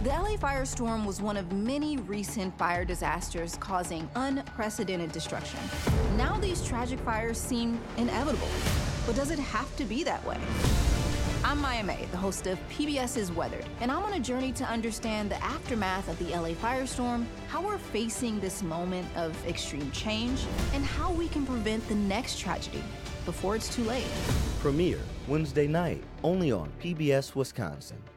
The LA firestorm was one of many recent fire disasters causing unprecedented destruction. Now these tragic fires seem inevitable. But does it have to be that way? I'm Maya May, the host of PBS's Weathered, and I'm on a journey to understand the aftermath of the LA firestorm, how we're facing this moment of extreme change, and how we can prevent the next tragedy before it's too late. Premiere Wednesday night, only on PBS Wisconsin.